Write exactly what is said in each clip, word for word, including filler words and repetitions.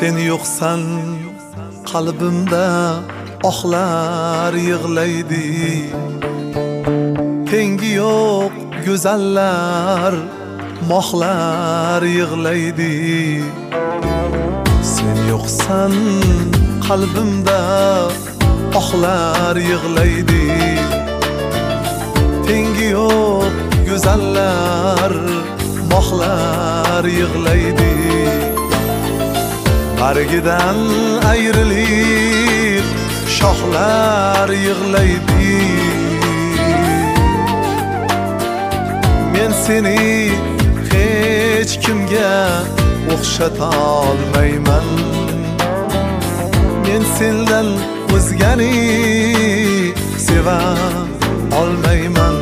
Sen yo'qsan qalbimda oxlar yig'laydi. Tengi yo'q go'zallar mohlar yig'laydi. Sen yo'qsan qalbimda oxlar yig'laydi. Tengi yo'q go'zallar mohlar yig'laydi. Bargidan ayrilib shoxlar yig'laydi. Men seni hech kimga o'xshata olmayman. Men sendan o'zgani seva olmayman.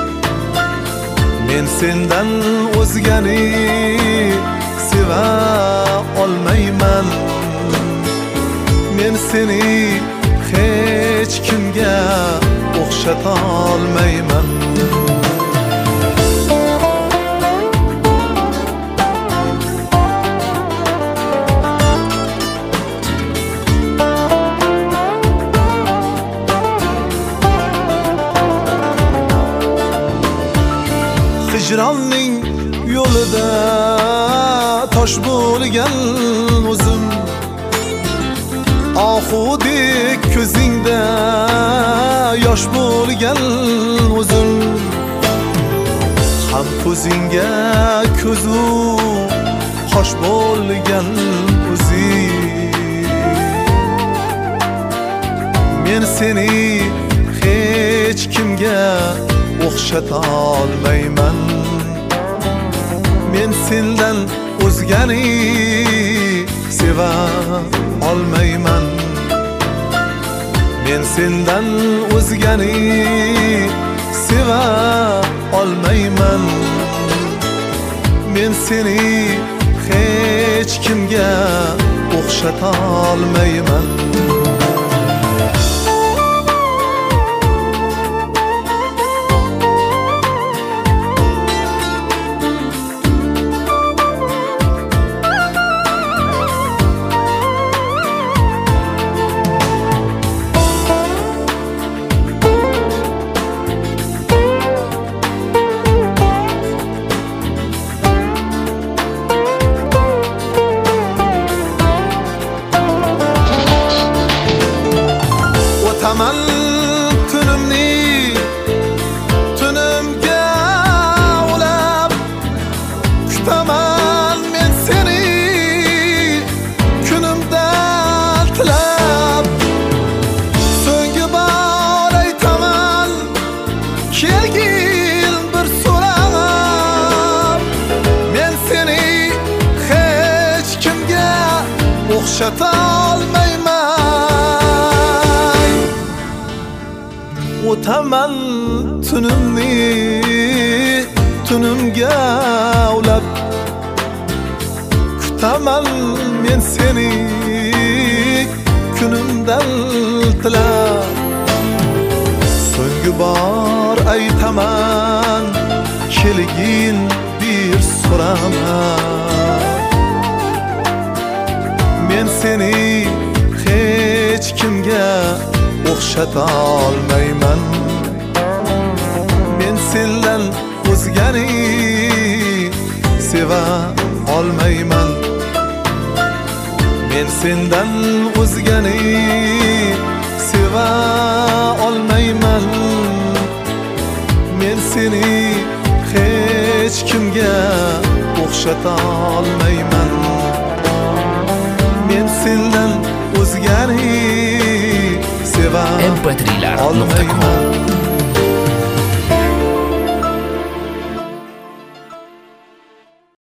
Men sendan o'zgani seva olmayman. Men seni hech kimga o'xshata olmayman. Hicronning yo'lida tosh bo'lgan o'zim, ohudek ko'zingda yosh bo'lgan o'zim. Ham ko'zingga ko'zu qosh bo'lgan o'zing. Men seni hech kimga o'xshata olmayman. Men sendan o'zgani seva olmayman. Men sendan o'zgani seva olmayman. Men seni hech kimga o'xshata olmayman. O'taman tunimni tunimga ulab, kutaman men seni kunimda tilab. So'nggi bor aytaman kelgin bir so'rab. Men seni hech kimga o'xshata olmayman. O'taman tunimni tunimga ulab, kutaman men seni kunimdan tilab. So'nggi bor aytaman kelgin bir so'raman. Men seni hech kimga o'xshata olmayman. Men sendan o'zgani seva olmayman. Men sendan o'zgani seva olmayman. Men seni hech kimga o'xshata olmayman. Men sendan o'zgani seva em pe tri lar nuqta com